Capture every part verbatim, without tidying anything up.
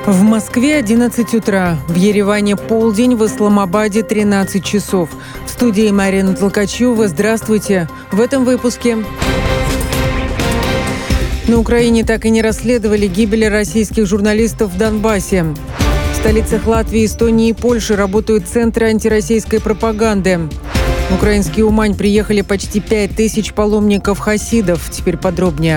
В Москве одиннадцать утра, в Ереване полдень, в Исламабаде тринадцать часов. В студии Марина Толкачева. Здравствуйте. В этом выпуске. На Украине так и не расследовали гибели российских журналистов в Донбассе. В столицах Латвии, Эстонии и Польши работают центры антироссийской пропаганды. В украинский Умань приехали почти пять тысяч паломников-хасидов. Теперь подробнее.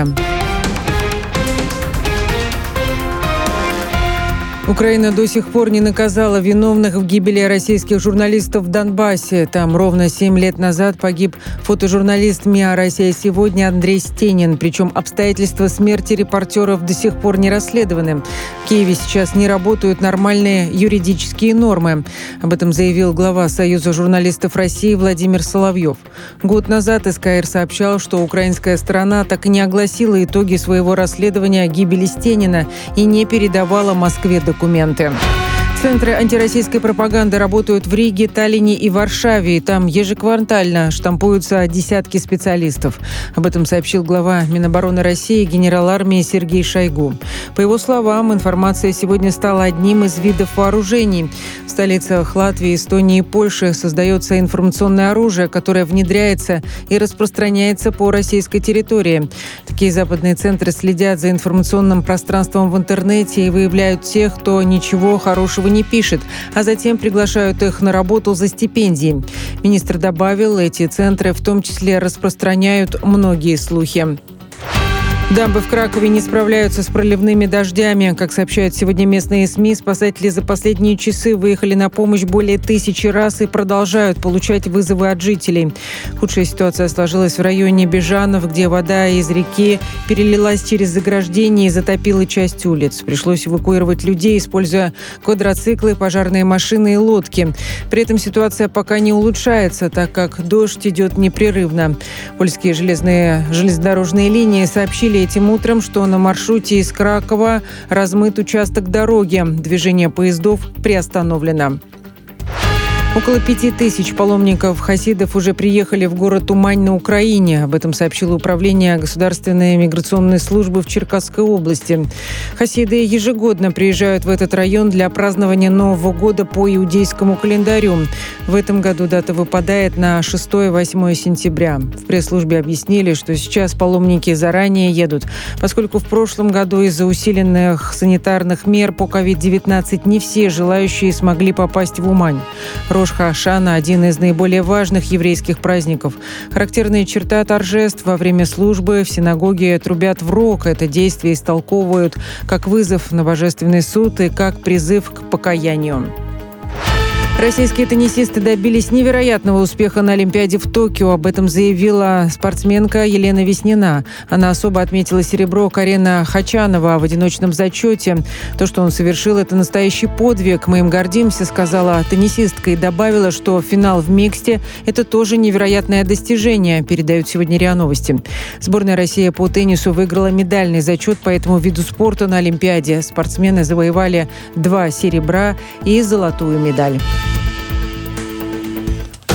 Украина до сих пор не наказала виновных в гибели российских журналистов в Донбассе. Там ровно семь лет назад погиб фотожурналист МИА «Россия сегодня» Андрей Стенин. Причем обстоятельства смерти репортеров до сих пор не расследованы. В Киеве сейчас не работают нормальные юридические нормы. Об этом заявил глава Союза журналистов России Владимир Соловьев. Год назад СКР сообщал, что украинская сторона так и не огласила итоги своего расследования о гибели Стенина и не передавала Москве документы. Документы. Центры антироссийской пропаганды работают в Риге, Таллине и Варшаве. И там ежеквартально штампуются десятки специалистов. Об этом сообщил глава Минобороны России генерал армии Сергей Шойгу. По его словам, информация сегодня стала одним из видов вооружений. В столицах Латвии, Эстонии и Польши создается информационное оружие, которое внедряется и распространяется по российской территории. Такие западные центры следят за информационным пространством в интернете и выявляют тех, кто ничего хорошего не пишет, а затем приглашают их на работу за стипендии. Министр добавил, эти центры в том числе распространяют многие слухи. Дамбы в Кракове не справляются с проливными дождями. Как сообщают сегодня местные СМИ, спасатели за последние часы выехали на помощь более тысячи раз и продолжают получать вызовы от жителей. Худшая ситуация сложилась в районе Бежанов, где вода из реки перелилась через заграждение и затопила часть улиц. Пришлось эвакуировать людей, используя квадроциклы, пожарные машины и лодки. При этом ситуация пока не улучшается, так как дождь идет непрерывно. Польские железные железнодорожные линии сообщили этим утром, что на маршруте из Кракова размыт участок дороги. Движение поездов приостановлено. Около пяти тысяч паломников-хасидов уже приехали в город Умань на Украине. Об этом сообщило Управление государственной миграционной службы в Черкасской области. Хасиды ежегодно приезжают в этот район для празднования Нового года по иудейскому календарю. В этом году дата выпадает на шестое-восьмое сентября. В пресс-службе объяснили, что сейчас паломники заранее едут, поскольку в прошлом году из-за усиленных санитарных мер по ковид девятнадцать не все желающие смогли попасть в Умань. Рош ха-Шана – один из наиболее важных еврейских праздников. Характерная черта торжеств: во время службы в синагоге трубят в рог. Это действие истолковывают как вызов на божественный суд и как призыв к покаянию. Российские теннисисты добились невероятного успеха на Олимпиаде в Токио. Об этом заявила спортсменка Елена Веснина. Она особо отметила серебро Карена Хачанова в одиночном зачете. То, что он совершил, это настоящий подвиг. Мы им гордимся, сказала теннисистка, и добавила, что финал в миксте – это тоже невероятное достижение, передают сегодня РИА Новости. Сборная России по теннису выиграла медальный зачет по этому виду спорта на Олимпиаде. Спортсмены завоевали два серебра и золотую медаль.